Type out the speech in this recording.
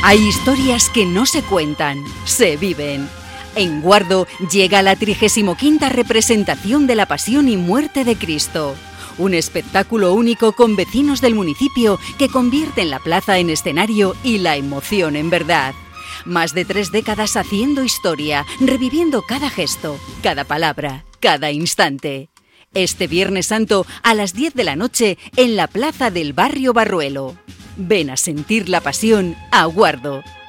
Hay historias que no se cuentan, se viven. En Guardo llega la 35ª representación de la Pasión y Muerte de Cristo. Un espectáculo único con vecinos del municipio que convierten la plaza en escenario y la emoción en verdad. Más de 3 décadas haciendo historia, reviviendo cada gesto, cada palabra, cada instante. Este Viernes Santo a las 10 de la noche en la plaza del barrio Barruelo. Ven a sentir la pasión a Guardo.